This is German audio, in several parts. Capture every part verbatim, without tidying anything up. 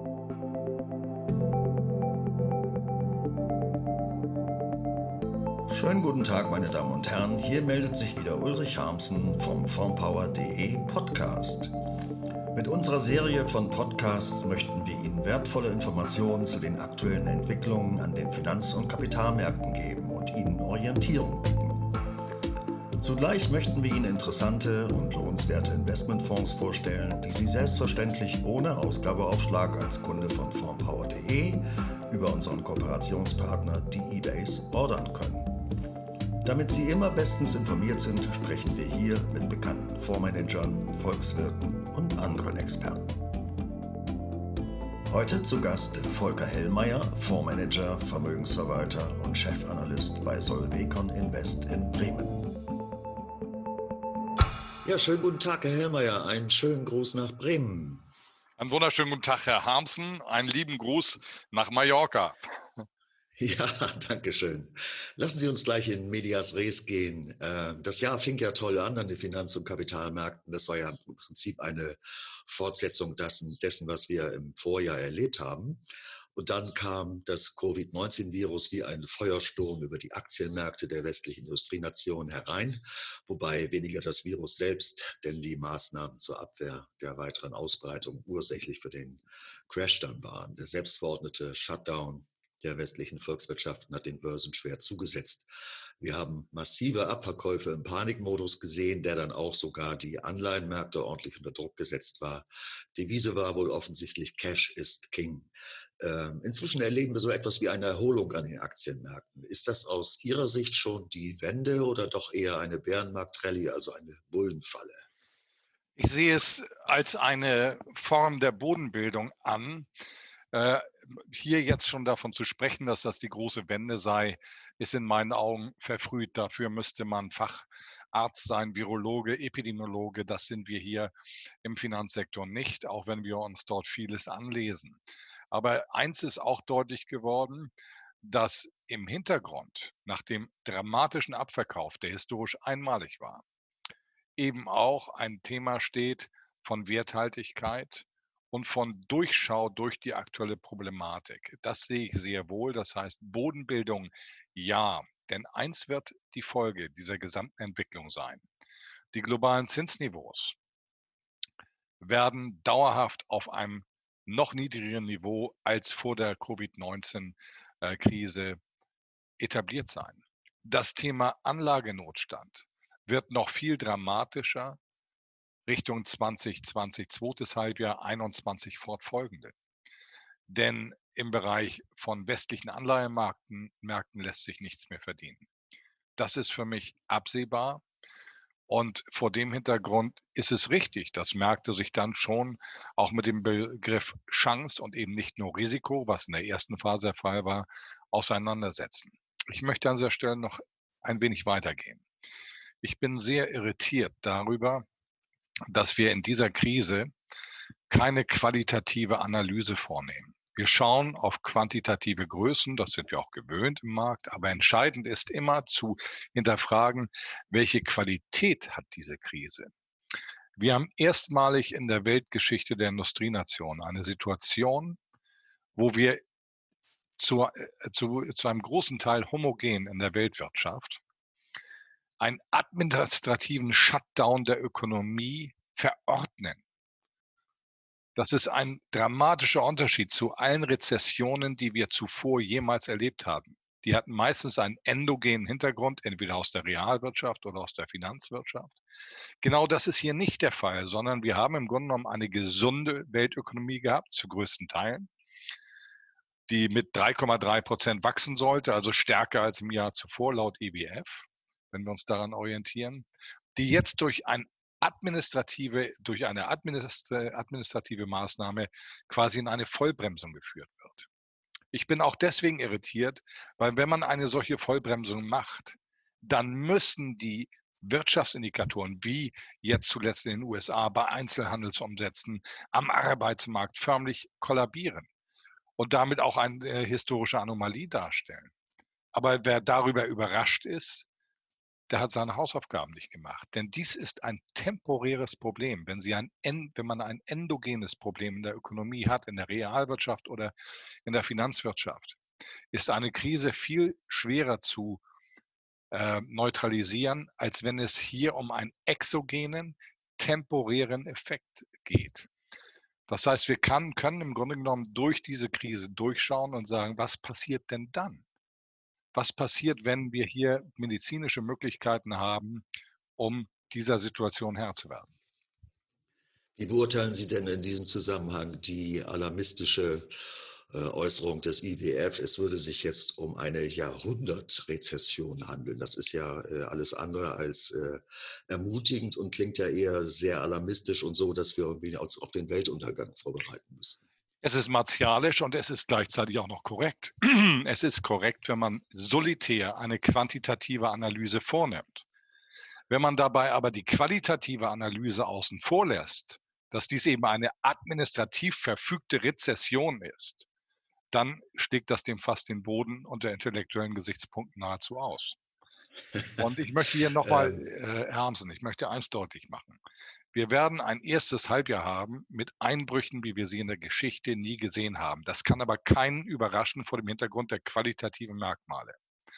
Schönen guten Tag, meine Damen und Herren. Hier meldet sich wieder Ulrich Harmsen vom Formpower punkt de Podcast. Mit unserer Serie von Podcasts möchten wir Ihnen wertvolle Informationen zu den aktuellen Entwicklungen an den Finanz- und Kapitalmärkten geben und Ihnen Orientierung bieten. Zugleich möchten wir Ihnen interessante und lohnenswerte Investmentfonds vorstellen, die Sie selbstverständlich ohne Ausgabeaufschlag als Kunde von Formpower punkt de über unseren Kooperationspartner, die eBase, ordern können. Damit Sie immer bestens informiert sind, sprechen wir hier mit bekannten Fondsmanagern, Volkswirten und anderen Experten. Heute zu Gast Volker Hellmeier, Fondsmanager, Vermögensverwalter und Chefanalyst bei Solvecon Invest in Bremen. Ja, schönen guten Tag, Herr Hellmeier. Einen schönen Gruß nach Bremen. Einen wunderschönen guten Tag, Herr Harmsen. Einen lieben Gruß nach Mallorca. Ja, danke schön. Lassen Sie uns gleich in Medias Res gehen. Das Jahr fing ja toll an an den Finanz- und Kapitalmärkten. Das war ja im Prinzip eine Fortsetzung dessen, dessen, was wir im Vorjahr erlebt haben. Und dann kam das Covid neunzehn Virus wie ein Feuersturm über die Aktienmärkte der westlichen Industrienationen herein, wobei weniger das Virus selbst, denn die Maßnahmen zur Abwehr der weiteren Ausbreitung ursächlich für den Crash dann waren. Der selbstverordnete Shutdown der westlichen Volkswirtschaften hat den Börsen schwer zugesetzt. Wir haben massive Abverkäufe im Panikmodus gesehen, der dann auch sogar die Anleihenmärkte ordentlich unter Druck gesetzt war. Devise war wohl offensichtlich Cash ist King. Ähm, inzwischen erleben wir so etwas wie eine Erholung an den Aktienmärkten. Ist das aus Ihrer Sicht schon die Wende oder doch eher eine Bärenmarkt-Rallye, also eine Bullenfalle? Ich sehe es als eine Form der Bodenbildung an. Äh, hier jetzt schon davon zu sprechen, dass das die große Wende sei, ist in meinen Augen verfrüht. Dafür müsste man Facharzt sein, Virologe, Epidemiologe. Das sind wir hier im Finanzsektor nicht, auch wenn wir uns dort vieles anlesen. Aber eins ist auch deutlich geworden, dass im Hintergrund nach dem dramatischen Abverkauf, der historisch einmalig war, eben auch ein Thema steht von Werthaltigkeit und von Durchschau durch die aktuelle Problematik. Das sehe ich sehr wohl. Das heißt, Bodenbildung, ja. Denn eins wird die Folge dieser gesamten Entwicklung sein. Die globalen Zinsniveaus werden dauerhaft auf einem noch niedrigeren Niveau als vor der Covid neunzehn Krise etabliert sein. Das Thema Anlagenotstand wird noch viel dramatischer Richtung zwanzig zwanzig, zweites Halbjahr, einundzwanzig fortfolgende. Denn im Bereich von westlichen Anleihenmärkten Märkten lässt sich nichts mehr verdienen. Das ist für mich absehbar. Und vor dem Hintergrund ist es richtig, dass Märkte sich dann schon auch mit dem Begriff Chance und eben nicht nur Risiko, was in der ersten Phase der Fall war, auseinandersetzen. Ich möchte an dieser Stelle noch ein wenig weitergehen. Ich bin sehr irritiert darüber, dass wir in dieser Krise keine qualitative Analyse vornehmen. Wir schauen auf quantitative Größen, das sind wir auch gewöhnt im Markt, aber entscheidend ist immer zu hinterfragen, welche Qualität hat diese Krise. Wir haben erstmalig in der Weltgeschichte der Industrienationen eine Situation, wo wir zu, zu, zu einem großen Teil homogen in der Weltwirtschaft einen administrativen Shutdown der Ökonomie verordnen. Das ist ein dramatischer Unterschied zu allen Rezessionen, die wir zuvor jemals erlebt haben. Die hatten meistens einen endogenen Hintergrund, entweder aus der Realwirtschaft oder aus der Finanzwirtschaft. Genau das ist hier nicht der Fall, sondern wir haben im Grunde genommen eine gesunde Weltökonomie gehabt, zu größten Teilen, die mit drei Komma drei Prozent wachsen sollte, also stärker als im Jahr zuvor laut I W F, wenn wir uns daran orientieren, die jetzt durch ein administrative, durch eine administrative Maßnahme quasi in eine Vollbremsung geführt wird. Ich bin auch deswegen irritiert, weil wenn man eine solche Vollbremsung macht, dann müssen die Wirtschaftsindikatoren, wie jetzt zuletzt in den U S A bei Einzelhandelsumsätzen am Arbeitsmarkt förmlich kollabieren und damit auch eine äh, historische Anomalie darstellen. Aber wer darüber überrascht ist, der hat seine Hausaufgaben nicht gemacht. Denn dies ist ein temporäres Problem. Wenn Sie ein en wenn man ein endogenes Problem in der Ökonomie hat, in der Realwirtschaft oder in der Finanzwirtschaft, ist eine Krise viel schwerer zu, äh, neutralisieren, als wenn es hier um einen exogenen, temporären Effekt geht. Das heißt, wir kann können im Grunde genommen durch diese Krise durchschauen und sagen: „Was passiert denn dann?“ Was passiert, wenn wir hier medizinische Möglichkeiten haben, um dieser Situation Herr zu werden? Wie beurteilen Sie denn in diesem Zusammenhang die alarmistische äh, Äußerung des I W F, es würde sich jetzt um eine Jahrhundertrezession handeln? Das ist ja äh, alles andere als äh, ermutigend und klingt ja eher sehr alarmistisch und so, dass wir irgendwie uns auf den Weltuntergang vorbereiten müssten. Es ist martialisch und es ist gleichzeitig auch noch korrekt. Es ist korrekt, wenn man solitär eine quantitative Analyse vornimmt. Wenn man dabei aber die qualitative Analyse außen vor lässt, dass dies eben eine administrativ verfügte Rezession ist, dann schlägt das dem fast den Boden unter intellektuellen Gesichtspunkten nahezu aus. Und ich möchte hier noch mal, ähm, äh, Herr Harmsen, ich möchte eins deutlich machen. Wir werden ein erstes Halbjahr haben mit Einbrüchen, wie wir sie in der Geschichte nie gesehen haben. Das kann aber keinen überraschen vor dem Hintergrund der qualitativen Merkmale.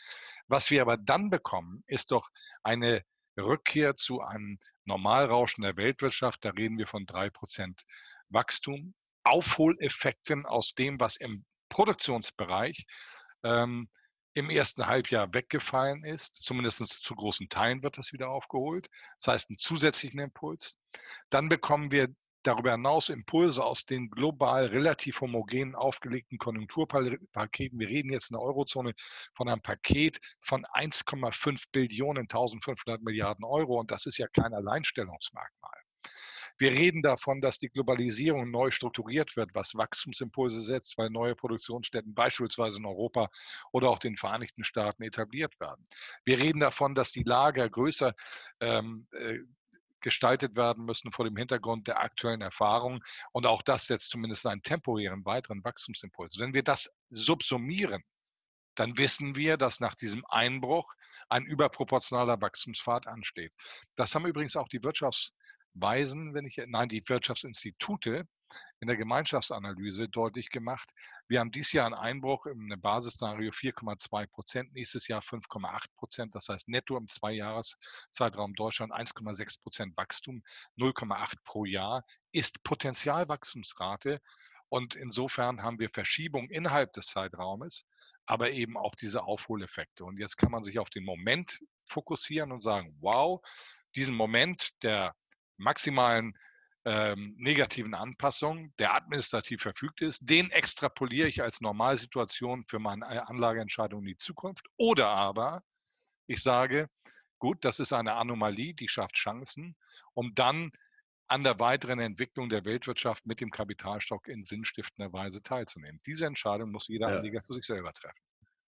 Was wir aber dann bekommen, ist doch eine Rückkehr zu einem Normalrauschen der Weltwirtschaft. Da reden wir von drei Prozent Wachstum, Aufholeffekten aus dem, was im Produktionsbereich ähm, im ersten Halbjahr weggefallen ist. Zumindest zu großen Teilen wird das wieder aufgeholt. Das heißt, einen zusätzlichen Impuls. Dann bekommen wir darüber hinaus Impulse aus den global relativ homogen aufgelegten Konjunkturpaketen. Wir reden jetzt in der Eurozone von einem Paket von eins Komma fünf Billionen, eintausendfünfhundert Milliarden Euro. Und das ist ja kein Alleinstellungsmerkmal. Wir reden davon, dass die Globalisierung neu strukturiert wird, was Wachstumsimpulse setzt, weil neue Produktionsstätten beispielsweise in Europa oder auch den Vereinigten Staaten etabliert werden. Wir reden davon, dass die Lager größer ähm, äh, gestaltet werden müssen vor dem Hintergrund der aktuellen Erfahrung. Und auch das setzt zumindest einen temporären weiteren Wachstumsimpuls. Wenn wir das subsumieren, dann wissen wir, dass nach diesem Einbruch ein überproportionaler Wachstumspfad ansteht. Das haben übrigens auch die Wirtschaftsweisen, wenn ich, nein, die Wirtschaftsinstitute in der Gemeinschaftsanalyse deutlich gemacht. Wir haben dieses Jahr einen Einbruch im Basisszenario vier Komma zwei Prozent, nächstes Jahr fünf Komma acht Prozent. Das heißt netto im Zweijahreszeitraum Deutschland eins Komma sechs Prozent Wachstum, null Komma acht pro Jahr ist Potenzialwachstumsrate. Und insofern haben wir Verschiebungen innerhalb des Zeitraumes, aber eben auch diese Aufholeffekte. Und jetzt kann man sich auf den Moment fokussieren und sagen, wow, diesen Moment der maximalen ähm, negativen Anpassung, der administrativ verfügt ist, den extrapoliere ich als Normalsituation für meine Anlageentscheidung in die Zukunft. Oder aber ich sage, gut, das ist eine Anomalie, die schafft Chancen, um dann an der weiteren Entwicklung der Weltwirtschaft mit dem Kapitalstock in sinnstiftender Weise teilzunehmen. Diese Entscheidung muss jeder ja, Anleger für sich selber treffen.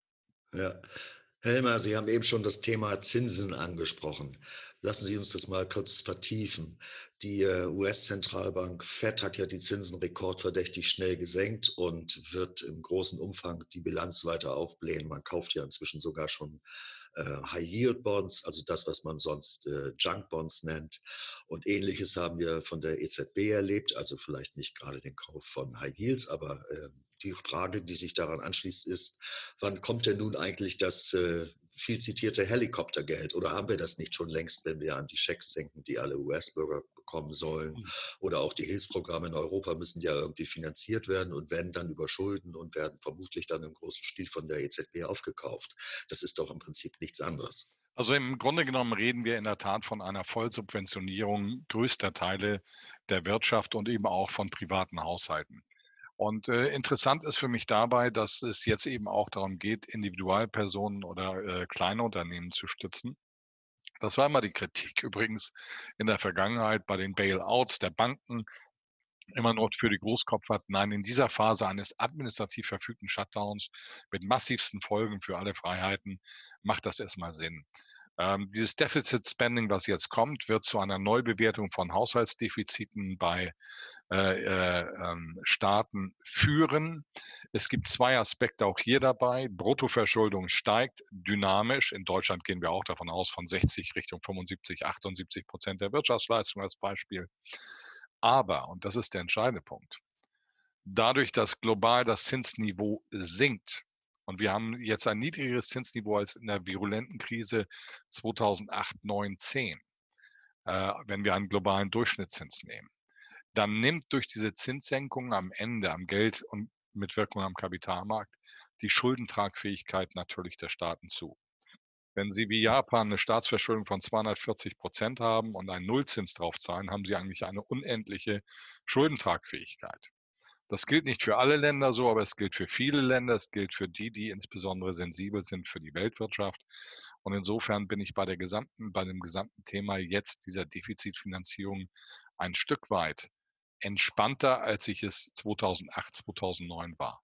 ja. Helmer, Sie haben eben schon das Thema Zinsen angesprochen. Lassen Sie uns das mal kurz vertiefen. Die äh, U S-Zentralbank Fed hat ja die Zinsen rekordverdächtig schnell gesenkt und wird im großen Umfang die Bilanz weiter aufblähen. Man kauft ja inzwischen sogar schon äh, High-Yield-Bonds, also das, was man sonst äh, Junk-Bonds nennt. Und Ähnliches haben wir von der E Z B erlebt, also vielleicht nicht gerade den Kauf von High Yields, aber äh, die Frage, die sich daran anschließt, ist, wann kommt denn nun eigentlich das äh, viel zitierte Helikoptergeld? Oder haben wir das nicht schon längst, wenn wir an die Schecks denken, die alle U S-Bürger bekommen sollen? Oder auch die Hilfsprogramme in Europa müssen ja irgendwie finanziert werden und werden dann über Schulden und werden vermutlich dann im großen Stil von der E Z B aufgekauft. Das ist doch im Prinzip nichts anderes. Also im Grunde genommen reden wir in der Tat von einer Vollsubventionierung größter Teile der Wirtschaft und eben auch von privaten Haushalten. Und äh, interessant ist für mich dabei, dass es jetzt eben auch darum geht, Individualpersonen oder äh, kleine Unternehmen zu stützen. Das war immer die Kritik übrigens in der Vergangenheit bei den Bailouts der Banken, immer nur für die Großkopfer. Nein, in dieser Phase eines administrativ verfügten Shutdowns mit massivsten Folgen für alle Freiheiten macht das erstmal Sinn. Ähm, dieses Deficit Spending, was jetzt kommt, wird zu einer Neubewertung von Haushaltsdefiziten bei äh, äh, ähm, Staaten führen. Es gibt zwei Aspekte auch hier dabei. Bruttoverschuldung steigt dynamisch. In Deutschland gehen wir auch davon aus, von sechzig Richtung fünfundsiebzig, achtundsiebzig Prozent der Wirtschaftsleistung als Beispiel. Aber, und das ist der entscheidende Punkt, dadurch, dass global das Zinsniveau sinkt, und wir haben jetzt ein niedrigeres Zinsniveau als in der virulenten Krise zweitausendacht, neun, zehn, äh, wenn wir einen globalen Durchschnittszins nehmen, dann nimmt durch diese Zinssenkung am Ende am Geld und mit Wirkung am Kapitalmarkt die Schuldentragfähigkeit natürlich der Staaten zu. Wenn Sie wie Japan eine Staatsverschuldung von zweihundertvierzig Prozent haben und einen Nullzins drauf zahlen, haben Sie eigentlich eine unendliche Schuldentragfähigkeit. Das gilt nicht für alle Länder so, aber es gilt für viele Länder. Es gilt für die, die insbesondere sensibel sind für die Weltwirtschaft. Und insofern bin ich bei der gesamten, bei dem gesamten Thema jetzt dieser Defizitfinanzierung ein Stück weit entspannter, als ich es zweitausendacht, zweitausendneun war.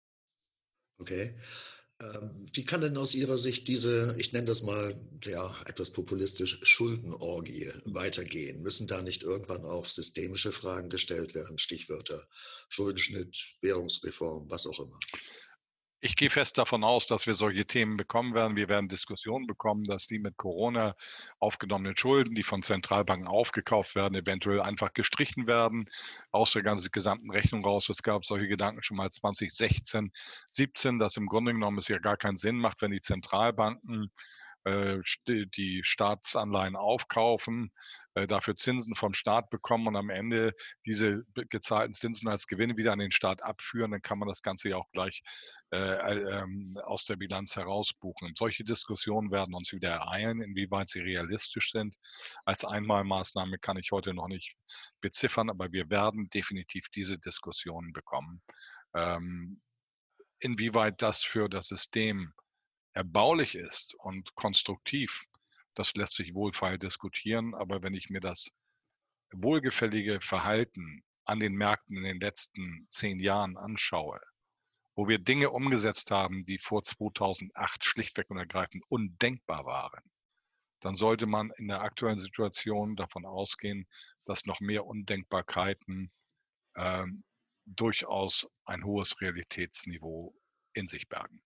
Okay. Ähm, wie kann denn aus Ihrer Sicht diese, ich nenne das mal, ja, etwas populistisch, Schuldenorgie weitergehen? Müssen da nicht irgendwann auch systemische Fragen gestellt werden? Stichwörter Schuldenschnitt, Währungsreform, was auch immer. Ich gehe fest davon aus, dass wir solche Themen bekommen werden. Wir werden Diskussionen bekommen, dass die mit Corona aufgenommenen Schulden, die von Zentralbanken aufgekauft werden, eventuell einfach gestrichen werden aus der ganzen gesamten Rechnung raus. Es gab solche Gedanken schon mal zweitausendsechzehn, siebzehn, dass im Grunde genommen es ja gar keinen Sinn macht, wenn die Zentralbanken äh, die Staatsanleihen aufkaufen, äh, dafür Zinsen vom Staat bekommen und am Ende diese gezahlten Zinsen als Gewinne wieder an den Staat abführen, dann kann man das Ganze ja auch gleich äh, ähm, aus der Bilanz herausbuchen. Und solche Diskussionen werden uns wieder ereilen, inwieweit sie realistisch sind. Als Einmalmaßnahme kann ich heute noch nicht beziffern, aber wir werden definitiv diese Diskussionen bekommen. Ähm, inwieweit das für das System erbaulich ist und konstruktiv, das lässt sich wohlfeil diskutieren. Aber wenn ich mir das wohlgefällige Verhalten an den Märkten in den letzten zehn Jahren anschaue, wo wir Dinge umgesetzt haben, die vor zweitausendacht schlichtweg und ergreifend undenkbar waren, dann sollte man in der aktuellen Situation davon ausgehen, dass noch mehr Undenkbarkeiten ähm, durchaus ein hohes Realitätsniveau in sich bergen.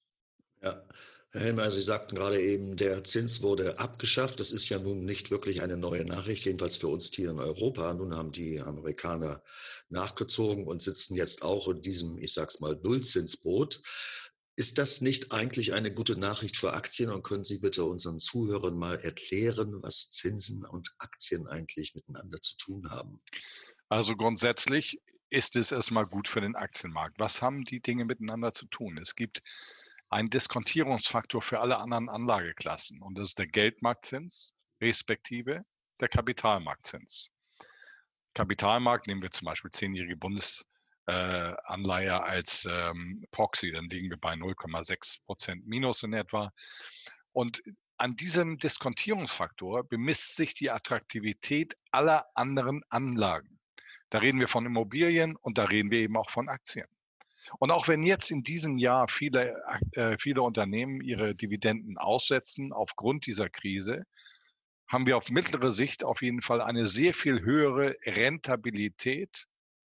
Ja. Herr Helmer, Sie sagten gerade eben, der Zins wurde abgeschafft. Das ist ja nun nicht wirklich eine neue Nachricht, jedenfalls für uns hier in Europa. Nun haben die Amerikaner nachgezogen und sitzen jetzt auch in diesem, ich sag's mal, Nullzinsboot. Ist das nicht eigentlich eine gute Nachricht für Aktien? Und können Sie bitte unseren Zuhörern mal erklären, was Zinsen und Aktien eigentlich miteinander zu tun haben? Also grundsätzlich ist es erstmal gut für den Aktienmarkt. Was haben die Dinge miteinander zu tun? Es gibt einen Diskontierungsfaktor für alle anderen Anlageklassen und das ist der Geldmarktzins respektive der Kapitalmarktzins. Kapitalmarkt nehmen wir zum Beispiel zehnjährige Bundesanleihe äh, als ähm, Proxy, dann liegen wir bei null Komma sechs Prozent minus in etwa. Und an diesem Diskontierungsfaktor bemisst sich die Attraktivität aller anderen Anlagen. Da reden wir von Immobilien und da reden wir eben auch von Aktien. Und auch wenn jetzt in diesem Jahr viele, äh, viele Unternehmen ihre Dividenden aussetzen aufgrund dieser Krise, haben wir auf mittlere Sicht auf jeden Fall eine sehr viel höhere Rentabilität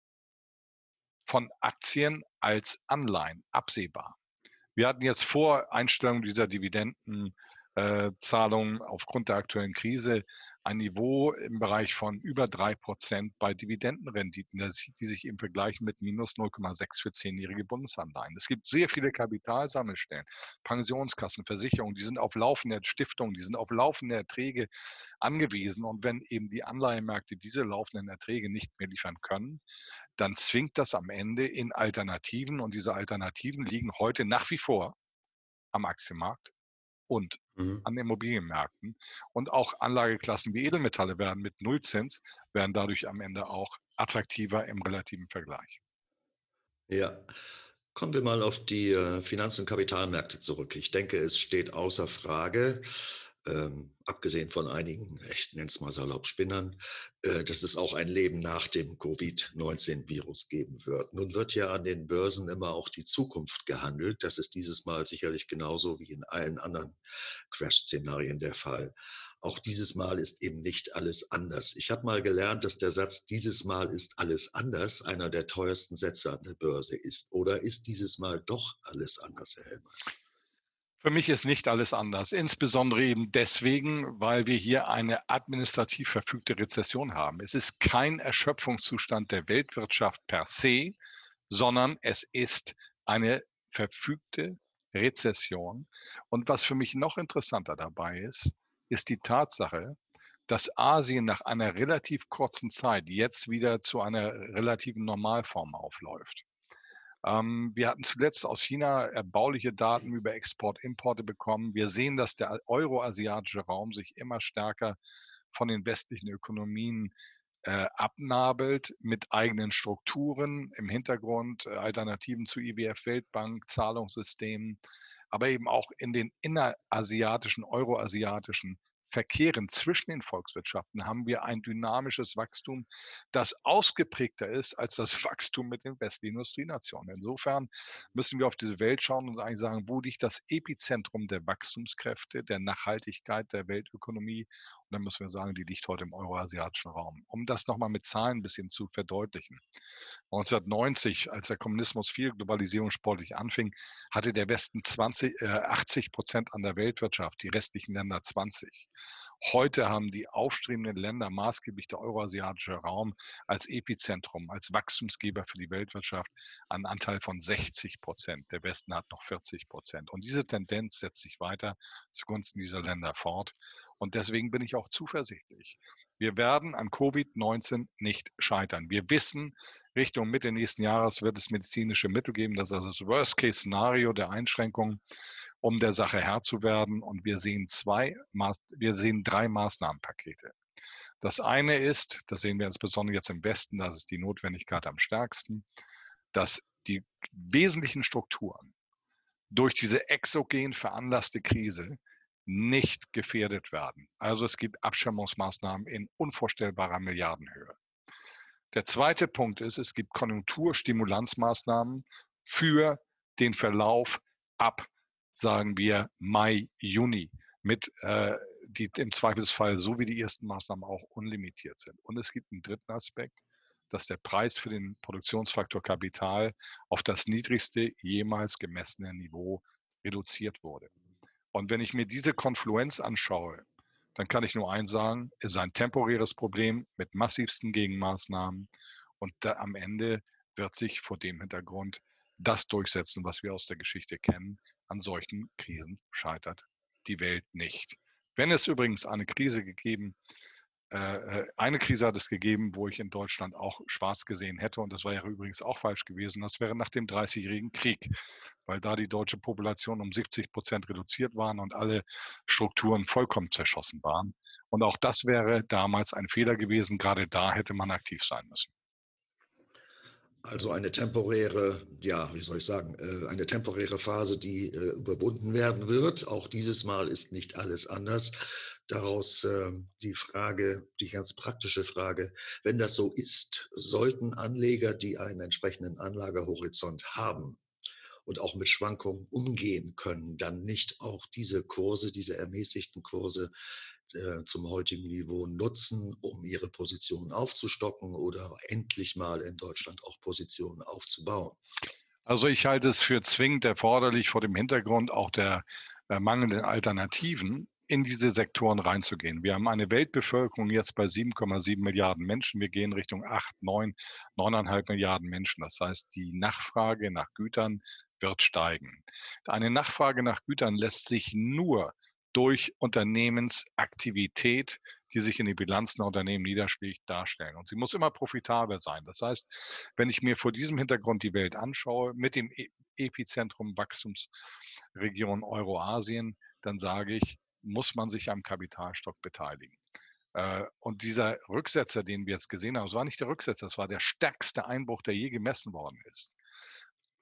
von Aktien als Anleihen absehbar. Wir hatten jetzt vor Einstellung dieser Dividendenzahlungen äh, aufgrund der aktuellen Krise ein Niveau im Bereich von über drei Prozent bei Dividendenrenditen, die sich eben vergleichen mit minus null Komma sechs für zehnjährige Bundesanleihen. Es gibt sehr viele Kapitalsammelstellen, Pensionskassen, Versicherungen, die sind auf laufende Stiftungen, die sind auf laufende Erträge angewiesen. Und wenn eben die Anleihenmärkte diese laufenden Erträge nicht mehr liefern können, dann zwingt das am Ende in Alternativen. Und diese Alternativen liegen heute nach wie vor am Aktienmarkt und Mhm. an Immobilienmärkten. Und auch Anlageklassen wie Edelmetalle werden mit Nullzins, werden dadurch am Ende auch attraktiver im relativen Vergleich. Ja. Kommen wir mal auf die äh, Finanz- und Kapitalmärkte zurück. Ich denke, es steht außer Frage, ähm, abgesehen von einigen, ich nenne es mal salopp Spinnern, äh, dass es auch ein Leben nach dem Covid neunzehn Virus geben wird. Nun wird ja an den Börsen immer auch die Zukunft gehandelt. Das ist dieses Mal sicherlich genauso wie in allen anderen Crash-Szenarien der Fall. Auch dieses Mal ist eben nicht alles anders. Ich habe mal gelernt, dass der Satz „Dieses Mal ist alles anders" einer der teuersten Sätze an der Börse ist. Oder ist dieses Mal doch alles anders, Herr Hellmann? Für mich ist nicht alles anders, insbesondere eben deswegen, weil wir hier eine administrativ verfügte Rezession haben. Es ist kein Erschöpfungszustand der Weltwirtschaft per se, sondern es ist eine verfügte Rezession. Und was für mich noch interessanter dabei ist, ist die Tatsache, dass Asien nach einer relativ kurzen Zeit jetzt wieder zu einer relativen Normalform aufläuft. Ähm, wir hatten zuletzt aus China erbauliche Daten über Export-Importe bekommen. Wir sehen, dass der euroasiatische Raum sich immer stärker von den westlichen Ökonomien äh, abnabelt mit eigenen Strukturen im Hintergrund, äh, Alternativen zu I W F, Weltbank, Zahlungssystemen, aber eben auch in den innerasiatischen, euroasiatischen Verkehren zwischen den Volkswirtschaften haben wir ein dynamisches Wachstum, das ausgeprägter ist als das Wachstum mit den westlichen Industrienationen. Insofern müssen wir auf diese Welt schauen und eigentlich sagen, wo liegt das Epizentrum der Wachstumskräfte, der Nachhaltigkeit der Weltökonomie? Und dann müssen wir sagen, die liegt heute im euroasiatischen Raum. Um das nochmal mit Zahlen ein bisschen zu verdeutlichen. neunzehnhundertneunzig, als der Kommunismus viel Globalisierung sportlich anfing, hatte der Westen zwanzig, äh, achtzig Prozent an der Weltwirtschaft, die restlichen Länder zwanzig. Heute haben die aufstrebenden Länder, maßgeblich der euroasiatische Raum, als Epizentrum, als Wachstumsgeber für die Weltwirtschaft einen Anteil von sechzig Prozent. Der Westen hat noch vierzig Prozent. Und diese Tendenz setzt sich weiter zugunsten dieser Länder fort. Und deswegen bin ich auch zuversichtlich. Wir werden an Covid neunzehn nicht scheitern. Wir wissen, Richtung Mitte nächsten Jahres wird es medizinische Mittel geben. Das ist also das Worst-Case-Szenario der Einschränkungen, um der Sache Herr zu werden. Und wir sehen zwei, wir sehen drei Maßnahmenpakete. Das eine ist, das sehen wir insbesondere jetzt im Westen, das ist die Notwendigkeit am stärksten, dass die wesentlichen Strukturen durch diese exogen veranlasste Krise nicht gefährdet werden. Also es gibt Abschirmungsmaßnahmen in unvorstellbarer Milliardenhöhe. Der zweite Punkt ist, es gibt Konjunkturstimulanzmaßnahmen für den Verlauf ab, sagen wir, Mai, Juni, mit, äh, die im Zweifelsfall, so wie die ersten Maßnahmen, auch unlimitiert sind. Und es gibt einen dritten Aspekt, dass der Preis für den Produktionsfaktor Kapital auf das niedrigste jemals gemessene Niveau reduziert wurde. Und wenn ich mir diese Konfluenz anschaue, dann kann ich nur eins sagen, es ist ein temporäres Problem mit massivsten Gegenmaßnahmen. Und da am Ende wird sich vor dem Hintergrund das durchsetzen, was wir aus der Geschichte kennen. An solchen Krisen scheitert die Welt nicht. Wenn es übrigens eine Krise gegeben, äh, eine Krise hat es gegeben, wo ich in Deutschland auch schwarz gesehen hätte, und das wäre übrigens auch falsch gewesen, das wäre nach dem Dreißigjährigen Krieg, weil da die deutsche Population um siebzig Prozent reduziert waren und alle Strukturen vollkommen zerschossen waren. Und auch das wäre damals ein Fehler gewesen. Gerade da hätte man aktiv sein müssen. Also eine temporäre, ja, wie soll ich sagen, äh, eine temporäre Phase, die äh, überwunden werden wird. Auch dieses Mal ist nicht alles anders. Daraus äh, die Frage, die ganz praktische Frage, wenn das so ist, sollten Anleger, die einen entsprechenden Anlagehorizont haben und auch mit Schwankungen umgehen können, dann nicht auch diese Kurse, diese ermäßigten Kurse äh, zum heutigen Niveau nutzen, um ihre Positionen aufzustocken oder endlich mal in Deutschland auch Positionen aufzubauen? Also ich halte es für zwingend erforderlich, vor dem Hintergrund auch der äh, mangelnden Alternativen in diese Sektoren reinzugehen. Wir haben eine Weltbevölkerung jetzt bei sieben Komma sieben Milliarden Menschen. Wir gehen Richtung acht, neun, neuneinhalb Milliarden Menschen. Das heißt, die Nachfrage nach Gütern wird steigen. Eine Nachfrage nach Gütern lässt sich nur durch Unternehmensaktivität, die sich in die Bilanzen der Unternehmen niederschlägt, darstellen. Und sie muss immer profitabel sein. Das heißt, wenn ich mir vor diesem Hintergrund die Welt anschaue, mit dem E- Epizentrum Wachstumsregion Euroasien, dann sage ich, muss man sich am Kapitalstock beteiligen. Äh, Und dieser Rücksetzer, den wir jetzt gesehen haben, das war nicht der Rücksetzer, das war der stärkste Einbruch, der je gemessen worden ist.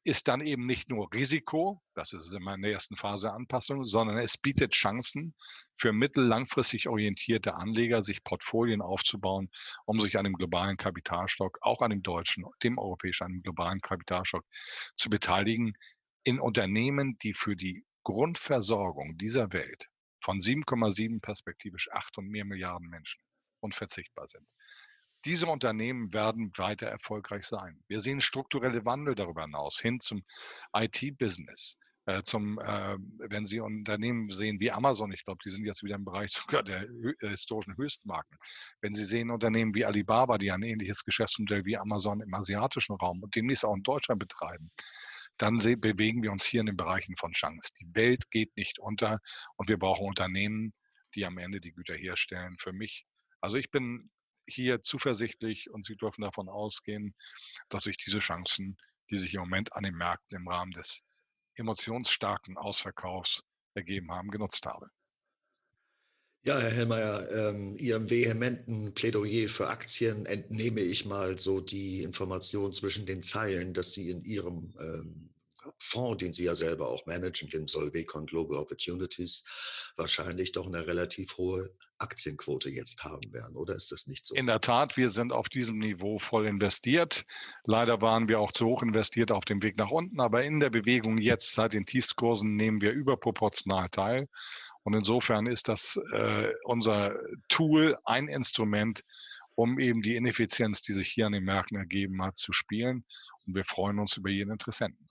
ist dann eben nicht nur Risiko, das ist immer in der ersten Phase Anpassung, sondern es bietet Chancen für mittel-langfristig orientierte Anleger, sich Portfolien aufzubauen, um sich an dem globalen Kapitalstock, auch an dem deutschen, dem europäischen, an dem globalen Kapitalstock zu beteiligen, in Unternehmen, die für die Grundversorgung dieser Welt von sieben Komma sieben perspektivisch acht und mehr Milliarden Menschen unverzichtbar sind. Diese Unternehmen werden weiter erfolgreich sein. Wir sehen strukturelle Wandel darüber hinaus hin zum I T-Business, äh, zum, äh, wenn Sie Unternehmen sehen wie Amazon, ich glaube, die sind jetzt wieder im Bereich sogar der hö- äh, historischen Höchstmarken. Wenn Sie sehen Unternehmen wie Alibaba, die ein ähnliches Geschäftsmodell wie Amazon im asiatischen Raum und demnächst auch in Deutschland betreiben, dann se- bewegen wir uns hier in den Bereichen von Chance. Die Welt geht nicht unter und wir brauchen Unternehmen, die am Ende die Güter herstellen. Für mich, also ich bin hier zuversichtlich und Sie dürfen davon ausgehen, dass ich diese Chancen, die sich im Moment an den Märkten im Rahmen des emotionsstarken Ausverkaufs ergeben haben, genutzt habe. Ja, Herr Hellmeier, ähm, Ihrem vehementen Plädoyer für Aktien entnehme ich mal so die Information zwischen den Zeilen, dass Sie in Ihrem ähm, Fonds, den Sie ja selber auch managen, dem Solvecon Global Opportunities, wahrscheinlich doch eine relativ hohe Aktienquote jetzt haben werden, oder ist das nicht so? In der Tat, wir sind auf diesem Niveau voll investiert. Leider waren wir auch zu hoch investiert auf dem Weg nach unten, aber in der Bewegung jetzt seit den Tiefskursen nehmen wir überproportional teil. Und insofern ist das äh, unser Tool, ein Instrument, um eben die Ineffizienz, die sich hier an den Märkten ergeben hat, zu spielen. Und wir freuen uns über jeden Interessenten.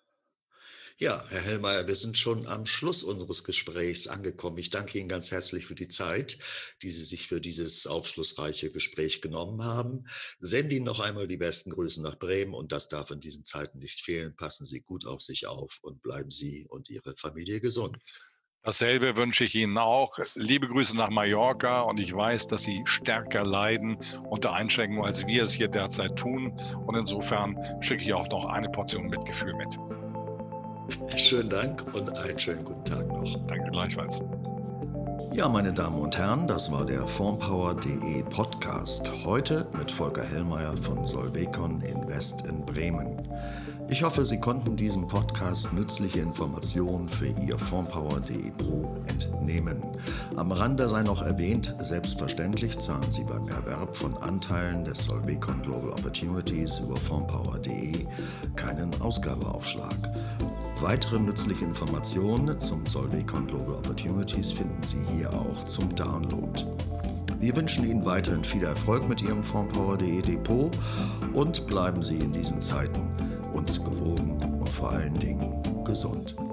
Ja, Herr Hellmeier, wir sind schon am Schluss unseres Gesprächs angekommen. Ich danke Ihnen ganz herzlich für die Zeit, die Sie sich für dieses aufschlussreiche Gespräch genommen haben. Sende Ihnen noch einmal die besten Grüße nach Bremen und das darf in diesen Zeiten nicht fehlen. Passen Sie gut auf sich auf und bleiben Sie und Ihre Familie gesund. Dasselbe wünsche ich Ihnen auch. Liebe Grüße nach Mallorca und ich weiß, dass Sie stärker leiden unter Einschränkungen, als wir es hier derzeit tun. Und insofern schicke ich auch noch eine Portion Mitgefühl mit. Schönen Dank und einen schönen guten Tag noch. Danke gleichfalls. Ja, meine Damen und Herren, das war der Fondspower punkt de Podcast. Heute mit Volker Hellmeier von Solvecon Invest in Bremen. Ich hoffe, Sie konnten diesem Podcast nützliche Informationen für Ihr Fondspower punkt de Pro entnehmen. Am Rande sei noch erwähnt, selbstverständlich zahlen Sie beim Erwerb von Anteilen des Solvecon Global Opportunities über fondspower punkt de keinen Ausgabeaufschlag. Weitere nützliche Informationen zum Solvecon Global Opportunities finden Sie hier auch zum Download. Wir wünschen Ihnen weiterhin viel Erfolg mit Ihrem fondspower punkt de Depot und bleiben Sie in diesen Zeiten uns gewogen und vor allen Dingen gesund.